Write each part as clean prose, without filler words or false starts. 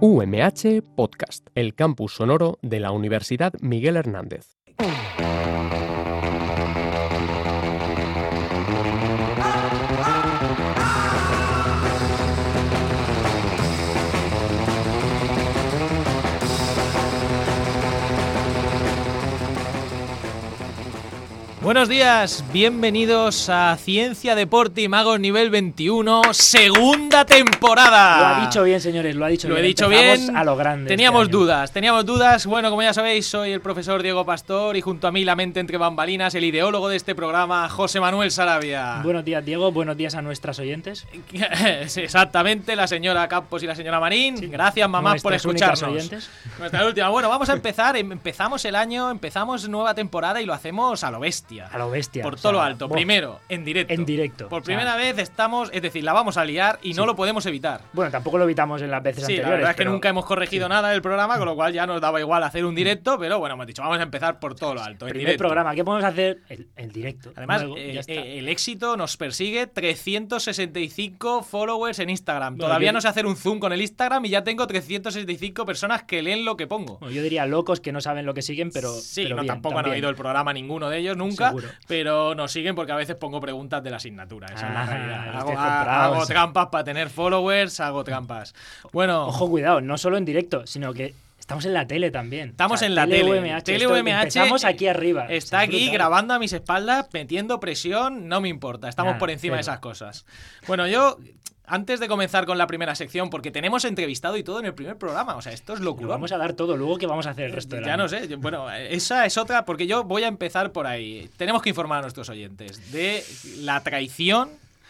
UMH Podcast, el campus sonoro de la Universidad Miguel Hernández. Buenos días, bienvenidos a Ciencia, Deporte y Magos nivel 21, segunda temporada. Lo ha dicho bien, señores, lo ha dicho bien. Lo he dicho bien. A lo grande. Teníamos dudas. Bueno, como ya sabéis, soy el profesor Diego Pastor y junto a mí la mente entre bambalinas, el ideólogo de este programa, José Manuel Sarabia. Buenos días, Diego. Buenos días a nuestras oyentes. Exactamente, la señora Campos y la señora Marín. Sí. Gracias, mamás, por escucharnos. Nuestra última. Bueno, vamos a empezar. Empezamos el año, empezamos nueva temporada y lo hacemos a lo bestia. A lo bestia. Por todo lo alto. Primero, en directo. En directo. Por primera vez estamos, es decir, la vamos a liar y no lo podemos evitar. Bueno, tampoco lo evitamos en las veces anteriores. La verdad es que nunca hemos corregido nada del programa, con lo cual ya nos daba igual hacer un directo, pero bueno, hemos dicho, vamos a empezar por todo lo alto. Primer programa, ¿qué podemos hacer? El directo. Además, el éxito nos persigue. 365 followers en Instagram. Todavía no sé hacer un zoom con el Instagram y ya tengo 365 personas que leen lo que pongo. Bueno, yo diría locos que no saben lo que siguen, pero sí, pero no, bien, tampoco han oído el programa ninguno de ellos nunca. Seguro. Pero nos siguen porque a veces pongo preguntas de la asignatura. Esa es la realidad. Hago trampas para tener followers, hago trampas. Bueno. Ojo, cuidado, no solo en directo, sino que estamos en la tele también. Estamos en la tele. UMH. Estamos aquí arriba. Está aquí grabando a mis espaldas, metiendo presión, no me importa. Estamos por encima de esas cosas. Bueno, yo... Antes de comenzar con la primera sección, porque tenemos entrevistado y todo en el primer programa, o sea, esto es locura. Vamos a dar todo, luego ¿qué vamos a hacer el resto del año? Ya no sé, bueno, esa es otra, porque yo voy a empezar por ahí. Tenemos que informar a nuestros oyentes de la traición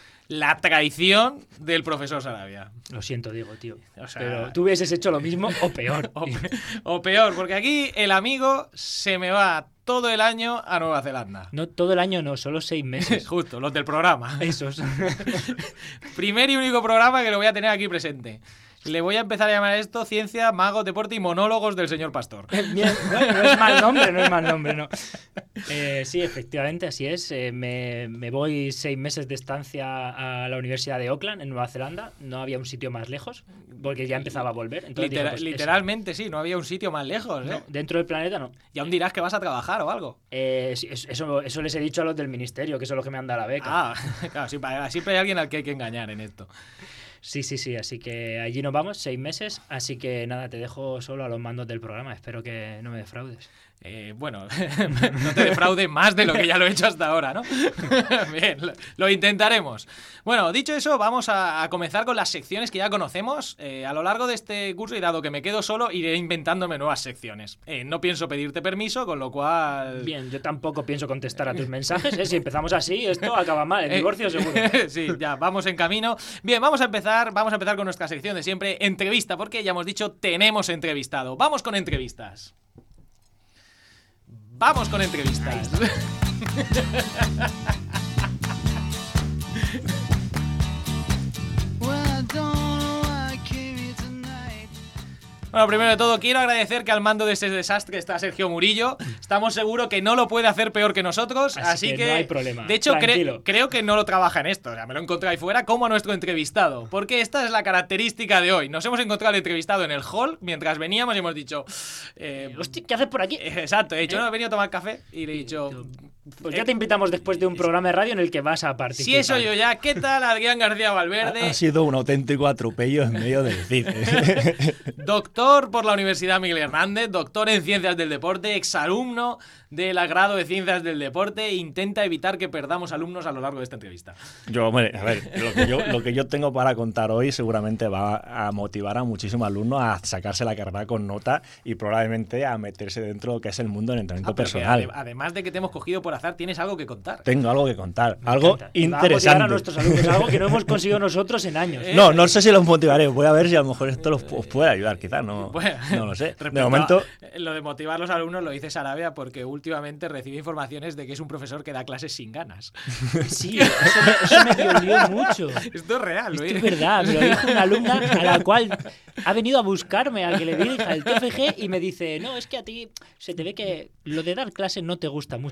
del profesor Sarabia. Lo siento, Diego, tío. O sea, pero tú hubieses hecho lo mismo o peor. o peor, porque aquí el amigo se me va todo el año a Nueva Zelanda. No, todo el año no, solo 6 meses. Justo, los del programa. Esos. Primer y único programa que lo voy a tener aquí presente. Le voy a empezar a llamar a esto Ciencia, Magos, Deporte y Monólogos del señor Pastor. Bien, bueno, no es mal nombre, no. Sí, efectivamente, así es. Me voy 6 meses de estancia a la Universidad de Auckland, en Nueva Zelanda. No había un sitio más lejos, porque ya empezaba a volver. Entonces literalmente, sí, no había un sitio más lejos. No, dentro del planeta no. Y aún dirás que vas a trabajar o algo. Eso les he dicho a los del ministerio, que son los que me han dado la beca. Ah, claro, siempre hay alguien al que hay que engañar en esto. Sí, así que allí nos vamos, 6 meses, así que nada, te dejo solo a los mandos del programa, espero que no me defraudes. Bueno, no te defraude más de lo que ya lo he hecho hasta ahora, ¿no? Bien, lo intentaremos. Bueno, dicho eso, vamos a comenzar con las secciones que ya conocemos. A lo largo de este curso, y dado que me quedo solo, iré inventándome nuevas secciones. No pienso pedirte permiso, con lo cual... Bien, yo tampoco pienso contestar a tus mensajes, Si empezamos así, esto acaba mal, el divorcio seguro. Sí, ya, vamos en camino. Bien, vamos a empezar con nuestra sección de siempre, entrevista, porque ya hemos dicho, tenemos entrevistado. Vamos con entrevistas. Vamos con entrevistas. Bueno, primero de todo, quiero agradecer que al mando de este desastre está Sergio Murillo. Estamos seguros que no lo puede hacer peor que nosotros, así que no hay problema. De hecho, creo que no lo trabaja en esto. O sea, me lo he encontrado ahí fuera como a nuestro entrevistado. Porque esta es la característica de hoy. Nos hemos encontrado al entrevistado en el hall mientras veníamos y hemos dicho... hostia, ¿qué haces por aquí? Exacto, he dicho, no, he venido a tomar café y le he dicho... Pues ya te invitamos después de un programa de radio en el que vas a participar. Sí, eso yo ya. ¿Qué tal, Adrián García Valverde? Ha sido un auténtico atropello en medio del cine. Doctor por la Universidad Miguel Hernández, doctor en Ciencias del Deporte, exalumno del grado de Ciencias del Deporte, intenta evitar que perdamos alumnos a lo largo de esta entrevista. Hombre, a ver, lo que yo tengo para contar hoy seguramente va a motivar a muchísimos alumnos a sacarse la carrera con nota y probablemente a meterse dentro de lo que es el mundo del entrenamiento personal. Además de que te hemos cogido por azar, tienes algo que contar. Tengo algo que contar, algo interesante. Va a motivar a nuestros alumnos, algo que no hemos conseguido nosotros en años. No sé si los motivaré, voy a ver si a lo mejor esto os puede ayudar, quizás, no lo sé. De momento... Lo de motivar a los alumnos lo dice Sarabia porque últimamente recibe informaciones de que es un profesor que da clases sin ganas. Sí, eso me dolió mucho. Esto es real. Esto es verdad, me lo dijo una alumna a la cual ha venido a buscarme, a que le dirija el TFG y me dice, no, es que a ti se te ve que lo de dar clases no te gusta mucho. Digo,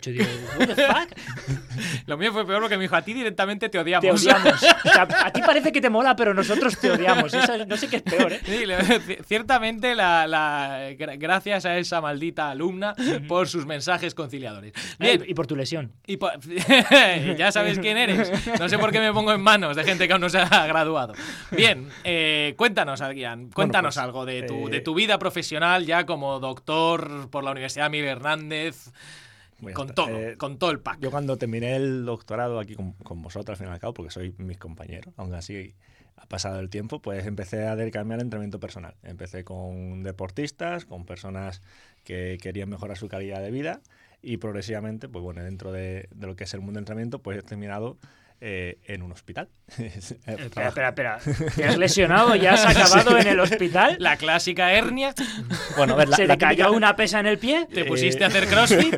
what the fuck. Lo mío fue peor porque me dijo, a ti directamente te odiamos. Te odiamos. O sea, a ti parece que te mola, pero nosotros te odiamos. Eso, no sé qué es peor, ¿eh? Sí, ciertamente gracias a esa maldita alumna por sus mensajes conciliadores. Bien, Y por tu lesión. ya sabes quién eres. No sé por qué me pongo en manos de gente que aún no se ha graduado. Bien, cuéntanos, Adrián, cuéntanos Pues, algo de tu vida profesional ya como doctor por la Universidad Miguel Hernández. Con todo el pack. Yo cuando terminé el doctorado aquí con vosotros, al fin y al cabo, porque sois mis compañeros, aún así ha pasado el tiempo, pues empecé a dedicarme al entrenamiento personal. Empecé con deportistas, con personas que querían mejorar su calidad de vida y progresivamente, pues bueno, dentro de lo que es el mundo del entrenamiento, pues he terminado en un hospital. Espera. ¿Te has lesionado? ¿Ya has acabado en el hospital? La clásica hernia. Bueno, a ver, ¿Se te cayó una pesa en el pie? ¿Te pusiste a hacer crossfit?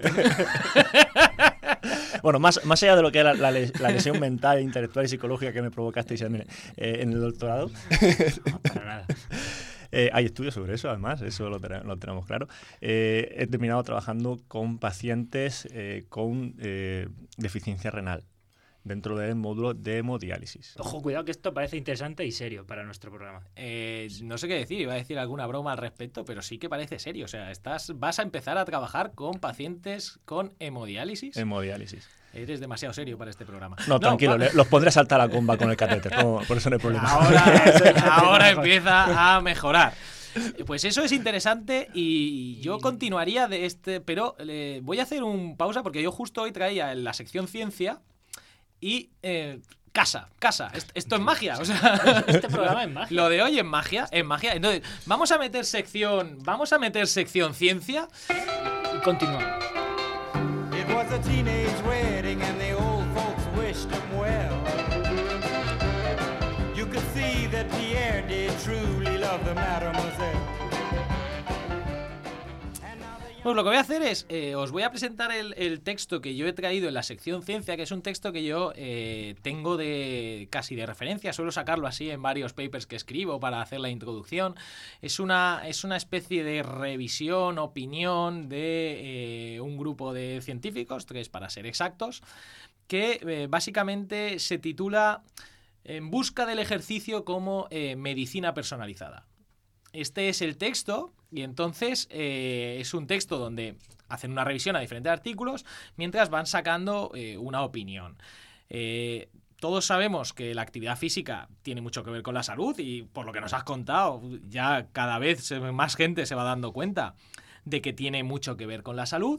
Bueno, más allá de lo que era la lesión mental, intelectual y psicológica que me provocasteis en el doctorado. No, para nada. Hay estudios sobre eso, además, eso lo tenemos claro. He terminado trabajando con pacientes con deficiencia renal dentro del módulo de hemodiálisis. Ojo, cuidado que esto parece interesante y serio para nuestro programa. No sé qué decir, iba a decir alguna broma al respecto, pero sí que parece serio. O sea, vas a empezar a trabajar con pacientes con hemodiálisis. Hemodiálisis. Eres demasiado serio para este programa. No, tranquilo, los pondré a saltar a la comba con el catéter, por eso no hay problema. Ahora empieza a mejorar. Pues eso es interesante y yo continuaría de pero voy a hacer un pausa porque yo justo hoy traía en la sección ciencia y casa. Esto es magia. O sea, Este programa es magia. lo de hoy es magia. Entonces, vamos a meter sección ciencia. Y continuamos. It was a teenage wedding and the old folks wished him well. You could see that Pierre did truly love the mademoiselle. Pues lo que voy a hacer es, os voy a presentar el texto que yo he traído en la sección ciencia, que es un texto que yo tengo casi de referencia, suelo sacarlo así en varios papers que escribo para hacer la introducción. Es una especie de revisión, opinión de un grupo de científicos, 3 para ser exactos, que básicamente se titula En busca del ejercicio como medicina personalizada. Este es el texto y entonces es un texto donde hacen una revisión a diferentes artículos mientras van sacando una opinión. Todos sabemos que la actividad física tiene mucho que ver con la salud y por lo que nos has contado ya cada vez más gente se va dando cuenta de que tiene mucho que ver con la salud.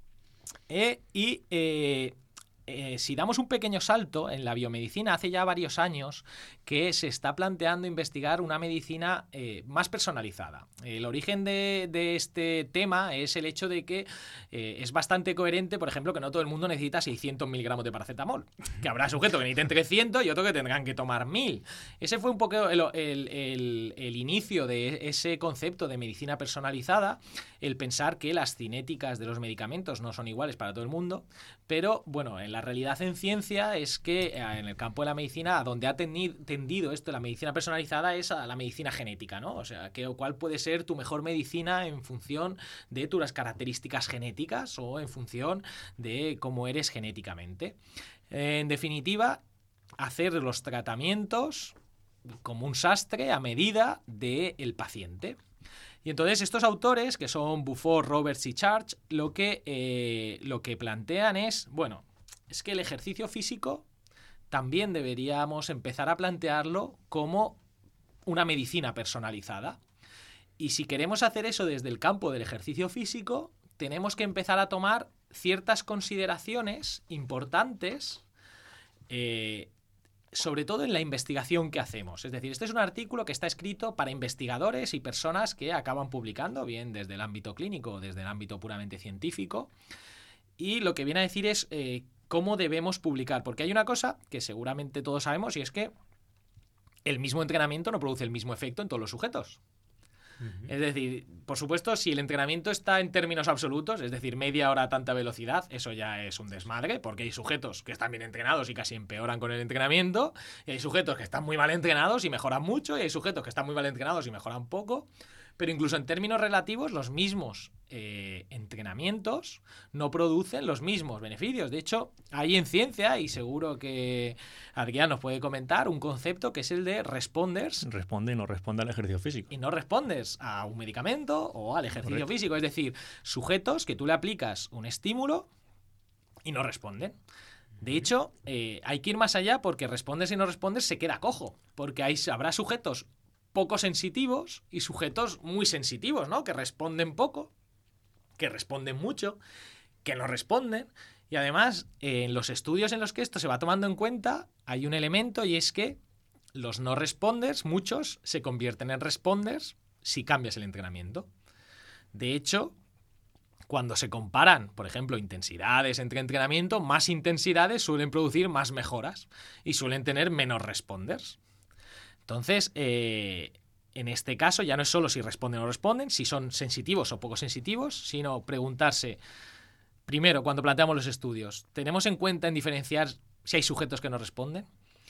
Si damos un pequeño salto en la biomedicina, hace ya varios años que se está planteando investigar una medicina más personalizada. El origen de este tema es el hecho de que es bastante coherente, por ejemplo, que no todo el mundo necesita 600 miligramos de paracetamol, que habrá sujetos que necesiten 300 y otros que tendrán que tomar 1000. Ese fue un poco el inicio de ese concepto de medicina personalizada, el pensar que las cinéticas de los medicamentos no son iguales para todo el mundo, pero bueno, en la realidad en ciencia es que en el campo de la medicina, a donde ha tendido esto, la medicina personalizada, es a la medicina genética, ¿no? O sea, ¿cuál puede ser tu mejor medicina en función de tus características genéticas o en función de cómo eres genéticamente? En definitiva, hacer los tratamientos como un sastre a medida del paciente. Y entonces estos autores, que son Beaufort, Roberts y Church, lo que plantean es, bueno, es que el ejercicio físico también deberíamos empezar a plantearlo como una medicina personalizada. Y si queremos hacer eso desde el campo del ejercicio físico, tenemos que empezar a tomar ciertas consideraciones importantes, sobre todo en la investigación que hacemos. Es decir, este es un artículo que está escrito para investigadores y personas que acaban publicando, bien desde el ámbito clínico o desde el ámbito puramente científico. Y lo que viene a decir es cómo debemos publicar. Porque hay una cosa que seguramente todos sabemos y es que el mismo entrenamiento no produce el mismo efecto en todos los sujetos. Es decir, por supuesto, si el entrenamiento está en términos absolutos, es decir, media hora a tanta velocidad, eso ya es un desmadre, porque hay sujetos que están bien entrenados y casi empeoran con el entrenamiento, y hay sujetos que están muy mal entrenados y mejoran mucho, y hay sujetos que están muy mal entrenados y mejoran poco. Pero incluso en términos relativos, los mismos entrenamientos no producen los mismos beneficios. De hecho, hay en ciencia, y seguro que Adrián nos puede comentar, un concepto que es el de responders. Responde y no responde al ejercicio físico. Y no respondes a un medicamento o al ejercicio físico. Es decir, sujetos que tú le aplicas un estímulo y no responden. De hecho, hay que ir más allá porque respondes y no respondes se queda cojo. Porque habrá sujetos poco sensitivos y sujetos muy sensitivos, ¿no? Que responden poco, que responden mucho, que no responden. Y además, en los estudios en los que esto se va tomando en cuenta, hay un elemento y es que los no responders, muchos, se convierten en responders si cambias el entrenamiento. De hecho, cuando se comparan, por ejemplo, intensidades entre entrenamiento, más intensidades suelen producir más mejoras y suelen tener menos responders. Entonces, en este caso ya no es solo si responden o no responden, si son sensitivos o poco sensitivos, sino preguntarse, primero, cuando planteamos los estudios, ¿tenemos en cuenta en diferenciar si hay sujetos que no responden?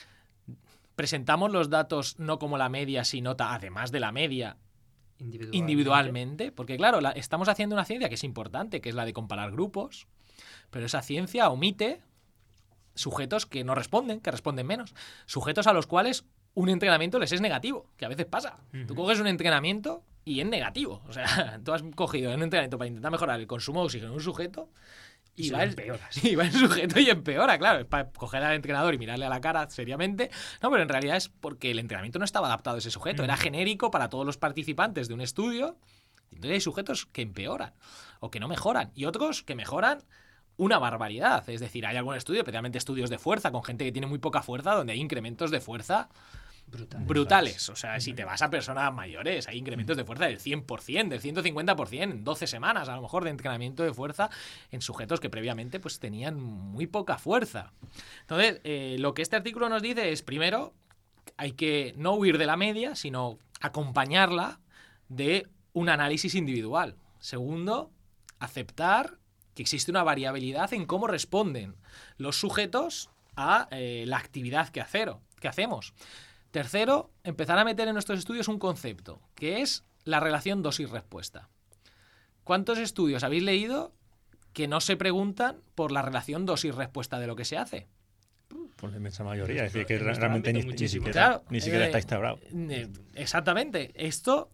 ¿Presentamos los datos no como la media, sino además de la media, individualmente? Porque claro, estamos haciendo una ciencia que es importante, que es la de comparar grupos, pero esa ciencia omite sujetos que no responden, que responden menos, sujetos a los cuales un entrenamiento les es negativo, que a veces pasa. Tú coges un entrenamiento y es negativo. O sea, tú has cogido un entrenamiento para intentar mejorar el consumo de oxígeno en un sujeto y va el sujeto y empeora, claro. Es para coger al entrenador y mirarle a la cara seriamente. No, pero en realidad es porque el entrenamiento no estaba adaptado a ese sujeto. Era genérico para todos los participantes de un estudio. Entonces hay sujetos que empeoran o que no mejoran y otros que mejoran una barbaridad. Es decir, hay algún estudio, especialmente estudios de fuerza, con gente que tiene muy poca fuerza, donde hay incrementos de fuerza brutales. O sea, si te vas a personas mayores, hay incrementos de fuerza del 100%, del 150% en 12 semanas, a lo mejor, de entrenamiento de fuerza en sujetos que previamente pues tenían muy poca fuerza. Entonces, lo que este artículo nos dice es, primero, hay que no huir de la media, sino acompañarla de un análisis individual. Segundo, aceptar que existe una variabilidad en cómo responden los sujetos a la actividad que hacemos. Tercero, empezar a meter en nuestros estudios un concepto, que es la relación dosis-respuesta. ¿Cuántos estudios habéis leído que no se preguntan por la relación dosis-respuesta de lo que se hace? Por la inmensa mayoría, es decir, que realmente ni siquiera, claro, está instaurado. Exactamente. Esto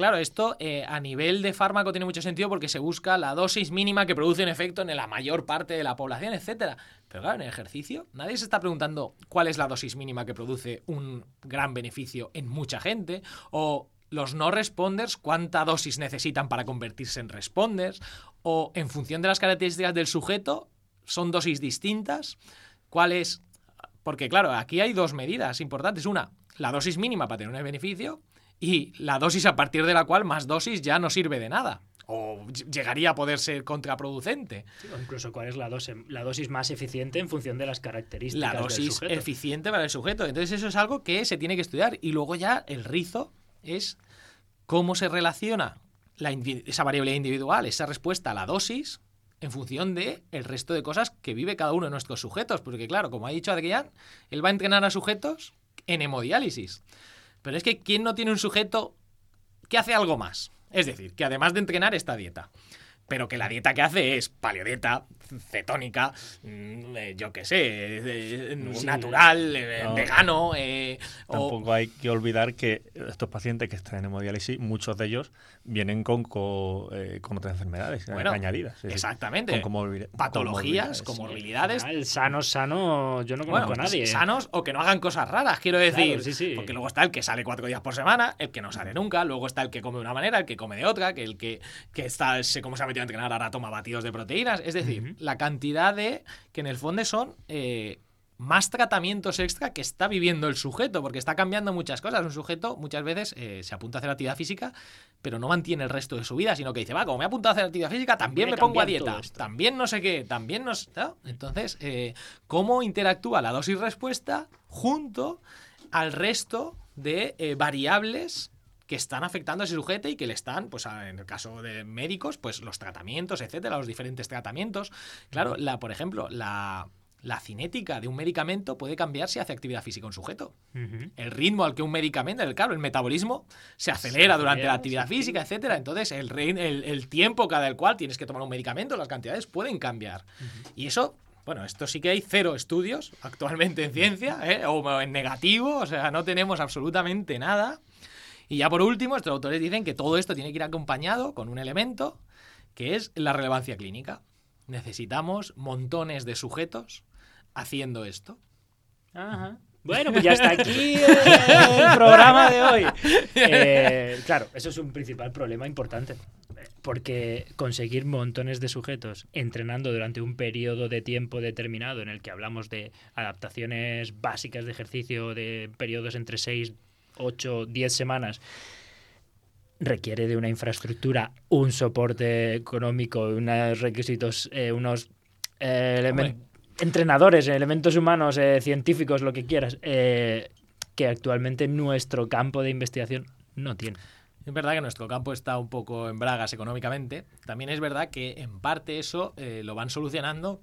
a nivel de fármaco tiene mucho sentido porque se busca la dosis mínima que produce un efecto en la mayor parte de la población, etcétera. Pero claro, en el ejercicio nadie se está preguntando cuál es la dosis mínima que produce un gran beneficio en mucha gente, o los no responders, cuánta dosis necesitan para convertirse en responders, o en función de las características del sujeto, son dosis distintas. ¿Cuál es? Porque claro, aquí hay dos medidas importantes. Una, la dosis mínima para tener un beneficio, y la dosis a partir de la cual más dosis ya no sirve de nada. O llegaría a poder ser contraproducente. Sí, o incluso cuál es la dosis más eficiente en función de las características del sujeto. La dosis sujeto. Eficiente para el sujeto. Entonces eso es algo que se tiene que estudiar. Y luego ya el rizo es cómo se relaciona esa variabilidad individual, esa respuesta a la dosis, en función de el resto de cosas que vive cada uno de nuestros sujetos. Porque claro, como ha dicho Adrián, él va a entrenar a sujetos en hemodiálisis. Pero es que ¿quién no tiene un sujeto que hace algo más? Es decir, que además de entrenar esta dieta, pero que la dieta que hace es paleodieta, cetónica, yo qué sé, natural, vegano. Tampoco hay que olvidar que estos pacientes que están en hemodiálisis, muchos de ellos vienen con otras enfermedades añadidas. Exactamente. Con patologías, comorbilidades. El sano, yo no conozco a nadie. Sanos o que no hagan cosas raras, quiero decir. Claro, sí. Porque luego está el que sale 4 días por semana, el que no sale nunca, luego está el que come de una manera, el que come de otra, que el que como se ha metido a entrenar ahora toma batidos de proteínas. Es decir, la cantidad que en el fondo son más tratamientos extra que está viviendo el sujeto, porque está cambiando muchas cosas. Un sujeto muchas veces se apunta a hacer actividad física, pero no mantiene el resto de su vida, sino que dice, como me he apuntado a hacer actividad física, también me pongo a dieta, también no sé qué, también no sé, ¿no? Entonces, ¿cómo interactúa la dosis-respuesta junto al resto de variables que están afectando a ese sujeto y que le están, pues en el caso de médicos, pues los tratamientos, etcétera, los diferentes tratamientos? Claro, por ejemplo, la la cinética de un medicamento puede cambiar si hace actividad física un sujeto. Ujú. El ritmo al que un medicamento, el metabolismo se acelera durante la actividad sí. física, etcétera. Entonces, el tiempo cada el cual tienes que tomar un medicamento, las cantidades pueden cambiar. Y eso, bueno, esto sí que hay 0 estudios actualmente en ciencia, o en negativo, o sea, no tenemos absolutamente nada. Y ya por último, estos autores dicen que todo esto tiene que ir acompañado con un elemento que es la relevancia clínica. Necesitamos montones de sujetos haciendo esto. Ajá. Bueno, pues ya está aquí el programa de hoy. Claro, eso es un principal problema importante. Porque conseguir montones de sujetos entrenando durante un periodo de tiempo determinado en el que hablamos de adaptaciones básicas de ejercicio de periodos entre 6, 8, 10 semanas requiere de una infraestructura, un soporte económico, unos requisitos, unos entrenadores, elementos humanos, científicos, lo que quieras, que actualmente nuestro campo de investigación no tiene. Es verdad que nuestro campo está un poco en bragas económicamente. También es verdad que en parte eso lo van solucionando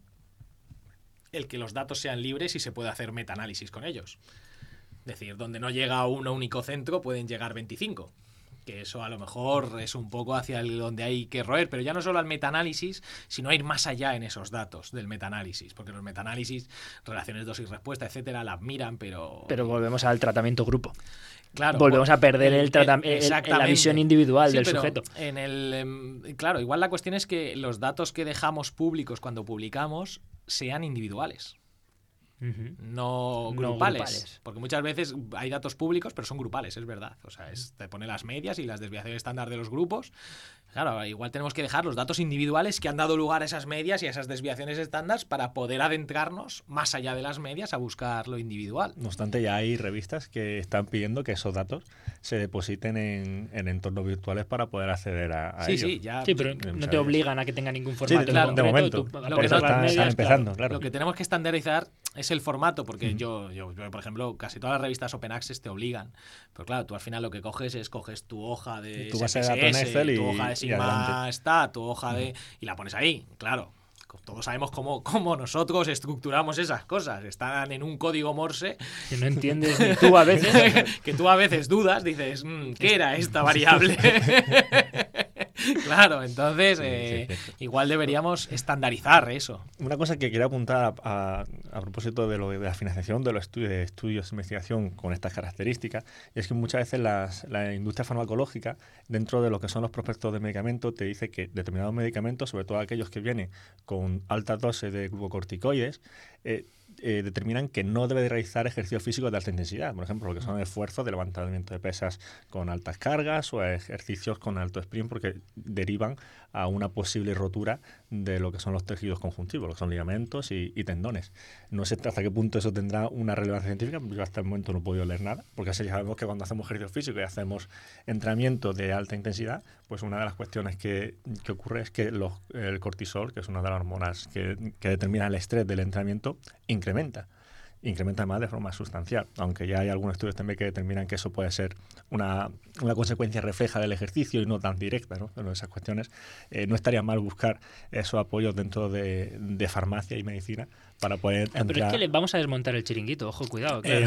el que los datos sean libres y se puede hacer metaanálisis con ellos. Es decir, donde no llega un único centro pueden llegar 25. Que eso a lo mejor es un poco hacia donde hay que roer, pero ya no solo al metaanálisis, sino a ir más allá en esos datos del metaanálisis, porque los metaanálisis, relaciones dosis-respuesta, etcétera, las miran, pero volvemos al tratamiento grupo. Claro, volvemos a perder la exactamente. visión individual Sí, del pero sujeto. Claro, igual la cuestión es que los datos que dejamos públicos cuando publicamos sean individuales. Ujú. No grupales, porque muchas veces hay datos públicos, pero son grupales, es verdad. O sea, te pone las medias y las desviaciones estándar de los grupos. Claro, igual tenemos que dejar los datos individuales que han dado lugar a esas medias y a esas desviaciones estándar para poder adentrarnos más allá de las medias a buscar lo individual. No obstante, ya hay revistas que están pidiendo que esos datos se depositen en entornos virtuales para poder acceder a ellos. Sí, ya. Sí, pero no te obligan a que tenga ningún formato claro, concreto. de momento. Tú Lo aportas que las están medias, empezando, claro. Lo que tenemos que estandarizar es el formato, porque yo, por ejemplo, casi todas las revistas Open Access te obligan. Pero claro, tú al final lo que coges tu hoja de tu base de datos en Excel tu hoja de Sigma está, tu hoja de... y la pones ahí, claro. Todos sabemos cómo nosotros estructuramos esas cosas. Están en un código Morse Que no entiendes ni tú a veces. que tú a veces dudas, dices, ¿qué era esta variable? Claro, entonces igual deberíamos estandarizar eso. Una cosa que quería apuntar a propósito de la financiación de los estudios de investigación con estas características, es que muchas veces la industria farmacológica, dentro de lo que son los prospectos de medicamentos, te dice que determinados medicamentos, sobre todo aquellos que vienen con altas dosis de glucocorticoides, determinan que no debe de realizar ejercicios físicos de alta intensidad. Por ejemplo, lo que son esfuerzos de levantamiento de pesas con altas cargas o ejercicios con alto sprint, porque derivan a una posible rotura de lo que son los tejidos conjuntivos, lo que son ligamentos y tendones. No sé hasta qué punto eso tendrá una relevancia científica, yo hasta el momento no he podido leer nada, porque así ya sabemos que cuando hacemos ejercicio físico y hacemos entrenamiento de alta intensidad, pues una de las cuestiones que ocurre es que el cortisol, que es una de las hormonas que determina el estrés del entrenamiento, incrementa además de forma sustancial, aunque ya hay algunos estudios también que determinan que eso puede ser una consecuencia refleja del ejercicio y no tan directa, ¿no? Pero esas cuestiones no estaría mal buscar esos apoyos dentro de farmacia y medicina para poder entrar. Pero es que le vamos a desmontar el chiringuito, ojo, cuidado. Claro.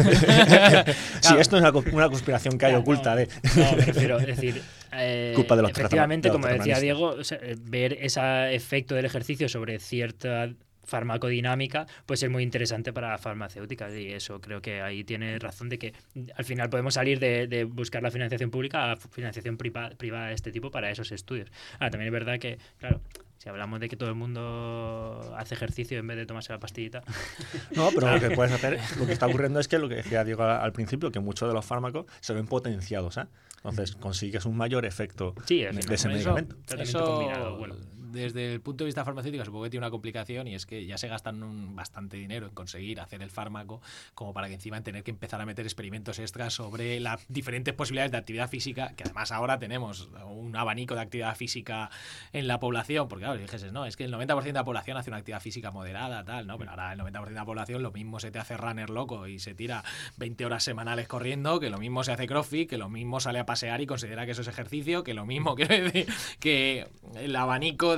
Sí, esto es una conspiración que hay oculta de... No, me refiero, es decir... culpa de los efectivamente, como decía terraplanistas. Diego, o sea, ver ese efecto del ejercicio sobre cierta farmacodinámica puede ser muy interesante para farmacéuticas, y eso creo que ahí tiene razón de que al final podemos salir de buscar la financiación pública a financiación privada de este tipo para esos estudios. También es verdad que, claro, si hablamos de que todo el mundo hace ejercicio en vez de tomarse la pastillita. No, pero lo que puedes hacer, lo que está ocurriendo es que lo que decía Diego al principio, que muchos de los fármacos se ven potenciados, entonces consigues un mayor efecto Sí, de ese medicamento. Tratamiento combinado, bueno. Desde el punto de vista farmacéutico supongo que tiene una complicación, y es que ya se gastan bastante dinero en conseguir hacer el fármaco, como para que encima tener que empezar a meter experimentos extras sobre las diferentes posibilidades de actividad física, que además ahora tenemos un abanico de actividad física en la población, porque claro, dijese, no, es que el 90% de la población hace una actividad física moderada, tal, ¿no? Pero ahora el 90% de la población lo mismo se te hace runner loco y se tira 20 horas semanales corriendo, que lo mismo se hace crossfit, que lo mismo sale a pasear y considera que eso es ejercicio, que lo mismo, quiero decir, que el abanico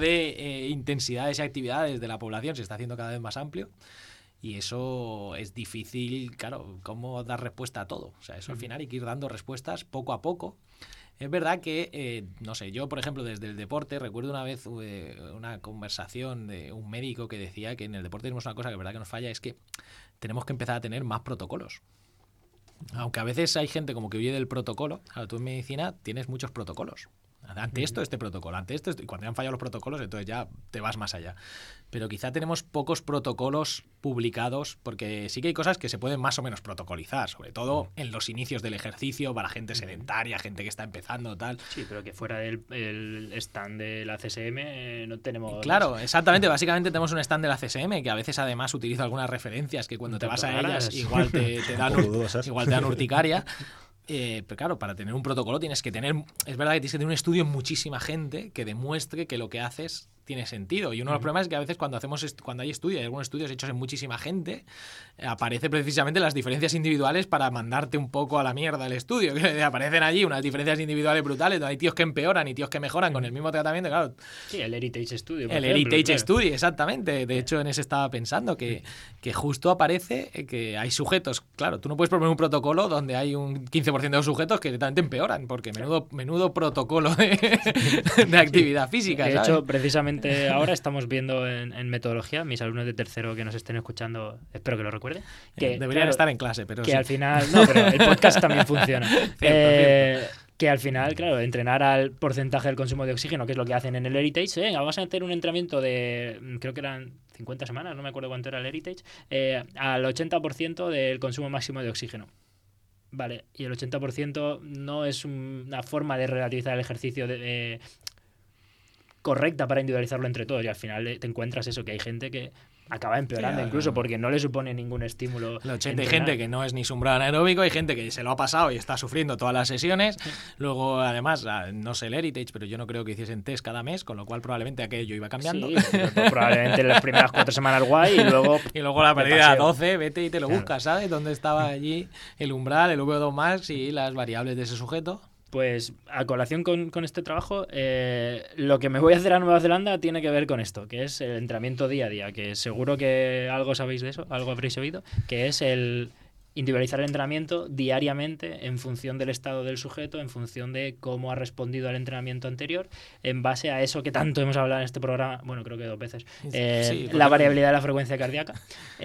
de intensidades y actividades de la población se está haciendo cada vez más amplio. Y eso es difícil, claro, cómo dar respuesta a todo. O sea, eso al final hay que ir dando respuestas poco a poco. Es verdad que, no sé, yo, por ejemplo, desde el deporte, recuerdo una vez una conversación de un médico que decía que en el deporte tenemos una cosa que es verdad que nos falla, es que tenemos que empezar a tener más protocolos. Aunque a veces hay gente como que huye del protocolo, claro, tú en medicina tienes muchos protocolos. Ante esto, este protocolo, ante esto, y cuando ya han fallado los protocolos, entonces ya te vas más allá. Pero quizá tenemos pocos protocolos publicados, porque sí que hay cosas que se pueden más o menos protocolizar, sobre todo en los inicios del ejercicio, para gente sedentaria, gente que está empezando, tal. Sí, pero que fuera del el stand de la CSM no tenemos... Claro, exactamente, básicamente tenemos un stand de la CSM, que a veces además utiliza algunas referencias que cuando te vas a ellas igual te dan urticaria. Pero claro, para tener un protocolo tienes que tener, es verdad que tienes que tener un estudio en muchísima gente que demuestre que lo que haces tiene sentido. Y uno de los problemas es que a veces cuando hay estudios, hay algunos estudios hechos en muchísima gente, aparece precisamente las diferencias individuales para mandarte un poco a la mierda el estudio. Que aparecen allí unas diferencias individuales brutales, donde hay tíos que empeoran y tíos que mejoran con el mismo tratamiento, claro. Sí, el Heritage Study. El Heritage Study, exactamente. De hecho, en ese estaba pensando que justo aparece que hay sujetos, claro, tú no puedes proponer un protocolo donde hay un 15% de los sujetos que directamente empeoran, porque menudo protocolo de actividad física. De ¿sabes? hecho, precisamente ahora estamos viendo en metodología, mis alumnos de tercero que nos estén escuchando, espero que lo recuerden, que deberían estar en clase, pero que sí. al final, no, pero el podcast también funciona. Cierto. Que al final, claro, entrenar al porcentaje del consumo de oxígeno, que es lo que hacen en el Heritage, vamos a hacer un entrenamiento de, creo que eran 50 semanas, no me acuerdo cuánto era el Heritage, al 80% del consumo máximo de oxígeno. Vale, y el 80% no es una forma de relativizar el ejercicio correcta para individualizarlo entre todos, y al final te encuentras eso, que hay gente que acaba empeorando, sí, incluso porque no le supone ningún estímulo. El 80 hay gente que no es ni su umbral anaeróbico, hay gente que se lo ha pasado y está sufriendo todas las sesiones. Luego, además, no sé el Heritage, pero yo no creo que hiciesen test cada mes, con lo cual probablemente aquello iba cambiando. Sí, pero probablemente en las primeras 4 semanas guay y luego... Y luego la pérdida 12, vete y te lo buscas, ¿sabes? ¿Dónde estaba allí el umbral, el VO2 max y las variables de ese sujeto? Pues a colación con este trabajo, lo que me voy a hacer a Nueva Zelanda tiene que ver con esto, que es el entrenamiento día a día, que seguro que algo sabéis de eso, algo habréis oído, que es el individualizar el entrenamiento diariamente en función del estado del sujeto, en función de cómo ha respondido al entrenamiento anterior, en base a eso que tanto hemos hablado en este programa, bueno, creo que 2 veces, la variabilidad de la frecuencia cardíaca.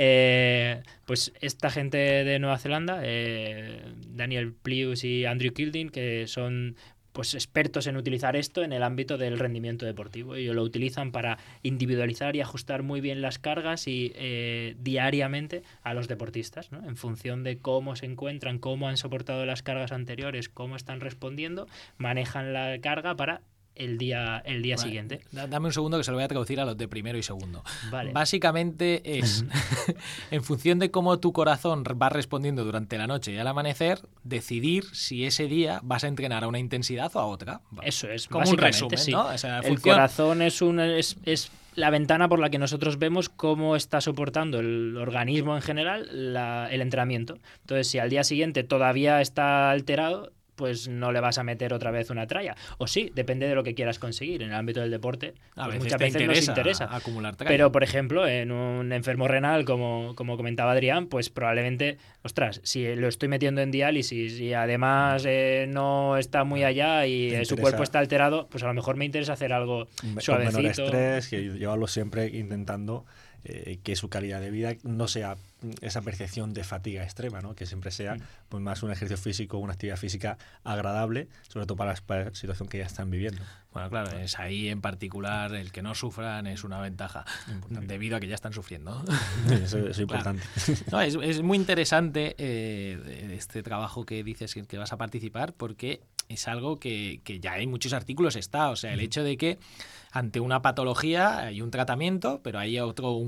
Pues esta gente de Nueva Zelanda, Daniel Plius y Andrew Kildin, que son pues expertos en utilizar esto en el ámbito del rendimiento deportivo. Ellos lo utilizan para individualizar y ajustar muy bien las cargas y diariamente a los deportistas, ¿no? En función de cómo se encuentran, cómo han soportado las cargas anteriores, cómo están respondiendo, manejan la carga para el día siguiente. Dame un segundo que se lo voy a traducir a los de primero y segundo. Vale. Básicamente es, en función de cómo tu corazón va respondiendo durante la noche y al amanecer, decidir si ese día vas a entrenar a una intensidad o a otra. Eso es, como un resumen, sí. ¿no? O sea, el corazón es la ventana por la que nosotros vemos cómo está soportando el organismo en general el entrenamiento. Entonces, si al día siguiente todavía está alterado, pues no le vas a meter otra vez una tralla. O sí, depende de lo que quieras conseguir. En el ámbito del deporte, pues muchas veces nos interesa acumular tralla. Pero, por ejemplo, en un enfermo renal, como comentaba Adrián, pues probablemente, ostras, si lo estoy metiendo en diálisis y además no está muy allá y su cuerpo está alterado, pues a lo mejor me interesa hacer algo suavecito. Con menor estrés, que llevarlo siempre intentando que su calidad de vida no sea esa percepción de fatiga extrema, ¿no? Que siempre sea pues más un ejercicio físico, una actividad física agradable, sobre todo para la situación que ya están viviendo. Bueno, claro, es ahí en particular el que no sufran es una ventaja, debido a que ya están sufriendo. Eso es importante. No, es muy interesante este trabajo que dices que vas a participar, porque es algo que ya hay muchos artículos o sea, el hecho de que ante una patología hay un tratamiento, pero hay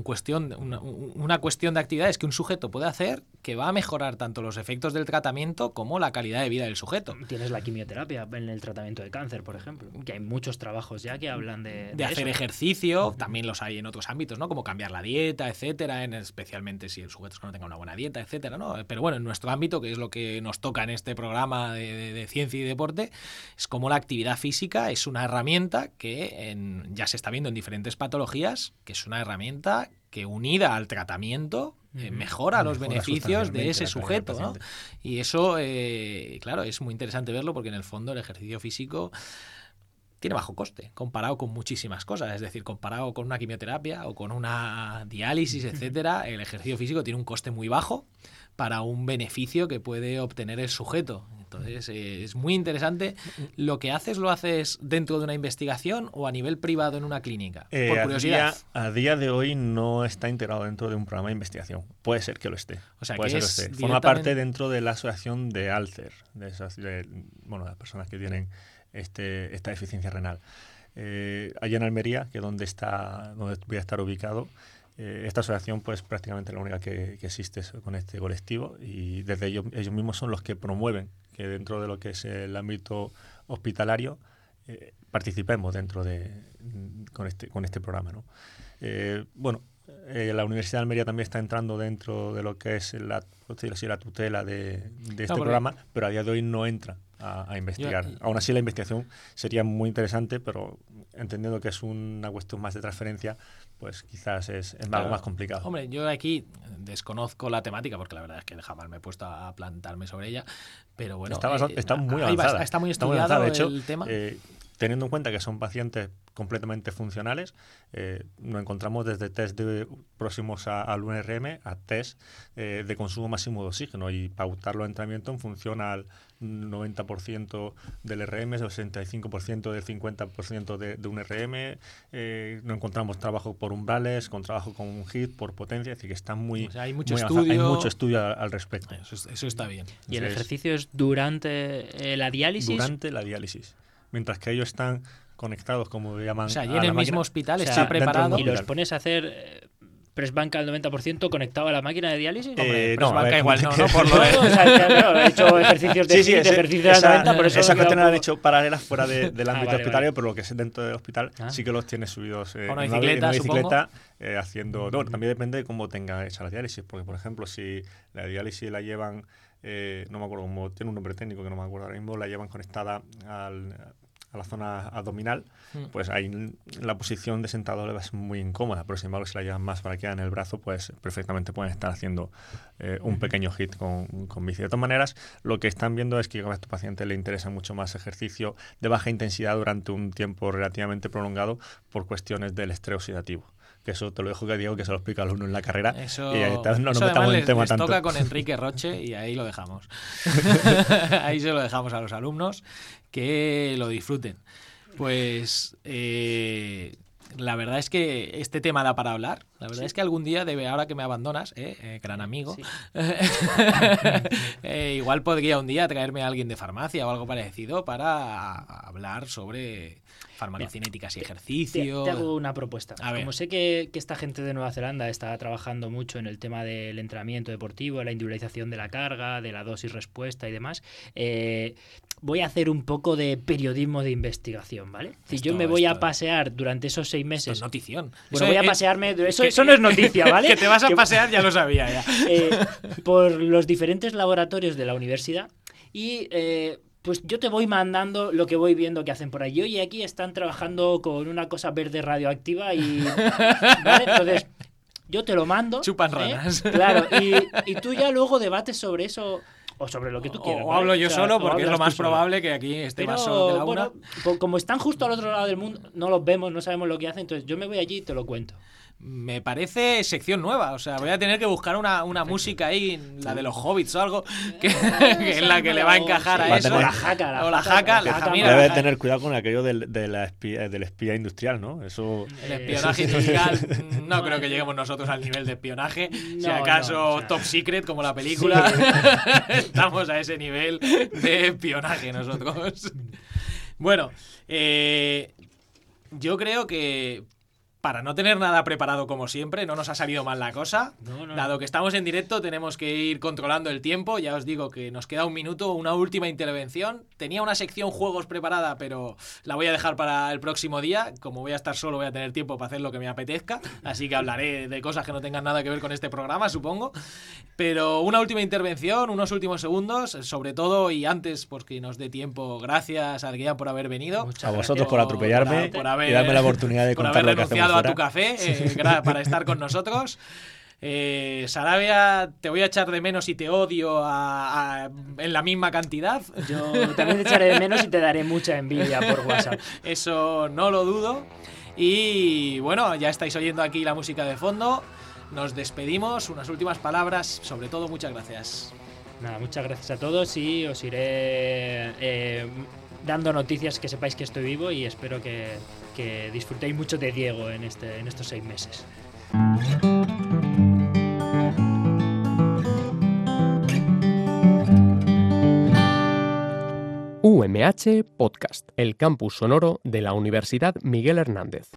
una cuestión de actividades que un sujeto puede hacer que va a mejorar tanto los efectos del tratamiento como la calidad de vida del sujeto. Tienes la quimioterapia en el tratamiento de cáncer, por ejemplo, que hay muchos trabajos ya que hablan de hacer eso. Ejercicio, también los hay en otros ámbitos, ¿no? Como cambiar la dieta, etcétera, especialmente si el sujeto no tenga una buena dieta, etcétera, ¿no? Pero bueno, en nuestro ámbito, que es lo que nos toca en este programa de ciencia y deporte, deporte, es como la actividad física es una herramienta que ya se está viendo en diferentes patologías, que es una herramienta que unida al tratamiento mejora los beneficios de ese sujeto, ¿no? Y eso, claro, es muy interesante verlo porque en el fondo el ejercicio físico tiene bajo coste, comparado con muchísimas cosas. Es decir, comparado con una quimioterapia o con una diálisis, etcétera, el ejercicio físico tiene un coste muy bajo para un beneficio que puede obtener el sujeto. Entonces, es muy interesante. ¿Lo que haces, lo haces dentro de una investigación o a nivel privado en una clínica? Por curiosidad. A día de hoy no está integrado dentro de un programa de investigación. Puede ser que lo esté. O sea, puede que ser es que lo esté. Forma parte dentro de la asociación de Alzheimer, las personas que tienen esta deficiencia renal. Allá en Almería, que es donde voy a estar ubicado, esta asociación pues prácticamente es la única que existe con este colectivo, y desde ellos mismos son los que promueven que dentro de lo que es el ámbito hospitalario participemos dentro con este programa, ¿no? La Universidad de Almería también está entrando dentro de lo que es la tutela de este programa, pero a día de hoy no entra a investigar. Aún así, la investigación sería muy interesante, pero entendiendo que es una cuestión más de transferencia, pues quizás es algo más complicado. Hombre, yo aquí desconozco la temática porque la verdad es que jamás me he puesto a plantarme sobre ella, pero bueno, está muy avanzada. Está muy estudiado de hecho, el tema. Teniendo en cuenta que son pacientes completamente funcionales, nos encontramos desde test próximos al UNRM a test de consumo máximo de oxígeno, y pautarlo en entrenamiento en función al 90% del RM, el 65% del 50% de un RM. Nos encontramos trabajo por umbrales, con trabajo con un HIIT, por potencia, es decir, que está hay mucho estudio. Hay mucho estudio al respecto. Eso está bien. ¿Y el ejercicio es durante la diálisis? Durante la diálisis. Mientras que ellos están conectados, como llaman. O sea, y en el mismo hospital está preparado. ¿Y los pones a hacer press banca al 90% conectado a la máquina de diálisis? Press banca igual no, por lo o sea, claro, he hecho ejercicios de ejercicios al 90%, por eso esa cuestión la han hecho paralelas fuera del ámbito hospitalario, pero lo que es dentro del hospital sí que los tiene subidos en una bicicleta haciendo. No, también depende de cómo tenga hecha la diálisis, porque por ejemplo, si la diálisis la llevan, no me acuerdo cómo, tiene un nombre técnico que no me acuerdo ahora mismo, la llevan conectada a la zona abdominal, pues ahí la posición de sentado es muy incómoda, pero sin embargo si la llevan más para que en el brazo, pues perfectamente pueden estar haciendo un pequeño HIIT con bici. De todas maneras, lo que están viendo es que a estos pacientes les interesa mucho más ejercicio de baja intensidad durante un tiempo relativamente prolongado por cuestiones del estrés oxidativo. Que eso te lo dejo que Diego, que se lo explica al alumno en la carrera. Eso, y ahí no eso metamos en tema les tanto. Toca con Enrique Roche y ahí lo dejamos. Ahí se lo dejamos a los alumnos que lo disfruten. Pues la verdad es que este tema da para hablar. La verdad es que algún día ahora que me abandonas, gran amigo, igual podría un día traerme a alguien de farmacia o algo parecido para hablar sobre farmacocinéticas y ejercicio. Te hago una propuesta. Como sé que esta gente de Nueva Zelanda está trabajando mucho en el tema del entrenamiento deportivo, la individualización de la carga, de la dosis respuesta y demás, voy a hacer un poco de periodismo de investigación, ¿vale? Si yo me voy a pasear durante esos 6 meses... Esto es notición. Bueno, voy a pasearme... Eso no es noticia, ¿vale? Que te vas a pasear ya lo sabía ya. Por los diferentes laboratorios de la universidad y... pues yo te voy mandando lo que voy viendo que hacen por allí. Oye, aquí están trabajando con una cosa verde radioactiva y... ¿vale? Entonces, yo te lo mando. Chupan ranas. Claro, y tú ya luego debates sobre eso o sobre lo que tú quieras. O hablo yo solo, porque es lo más probable que aquí esté más solo que la una. Bueno, como están justo al otro lado del mundo, no los vemos, no sabemos lo que hacen, entonces yo me voy allí y te lo cuento. Me parece sección nueva, o sea, voy a tener que buscar una música ahí, la de los hobbits o algo, que es la que le va a encajar a eso. O la jaca. Debe tener cuidado con aquello del espía industrial, ¿no? Eso. El espionaje industrial, no creo que lleguemos nosotros al nivel de espionaje. Si acaso Top Secret, como la película, estamos a ese nivel de espionaje nosotros. Bueno, yo creo que para no tener nada preparado como siempre, no nos ha salido mal la cosa. No. Dado que estamos en directo, tenemos que ir controlando el tiempo. Ya os digo que nos queda un minuto, una última intervención. Tenía una sección juegos preparada, pero la voy a dejar para el próximo día. Como voy a estar solo, voy a tener tiempo para hacer lo que me apetezca. Así que hablaré de cosas que no tengan nada que ver con este programa, supongo. Pero una última intervención, unos últimos segundos, sobre todo, y antes, pues que nos dé tiempo. Gracias, Adrián, por haber venido. Muchas A vosotros gracias. por atropellarme por haber- y darme la oportunidad de por contar haber lo que hacemos renunciado a fuera. tu café para estar con nosotros. Sarabia, te voy a echar de menos y te odio en la misma cantidad. Yo también te echaré de menos y te daré mucha envidia por WhatsApp. Eso no lo dudo. Y bueno, ya estáis oyendo aquí la música de fondo. Nos despedimos. Unas últimas palabras. Sobre todo, muchas gracias. Nada, muchas gracias a todos y os iré dando noticias, que sepáis que estoy vivo, y espero que disfrutéis mucho de Diego en estos 6 meses. UMH Podcast, el campus sonoro de la Universidad Miguel Hernández.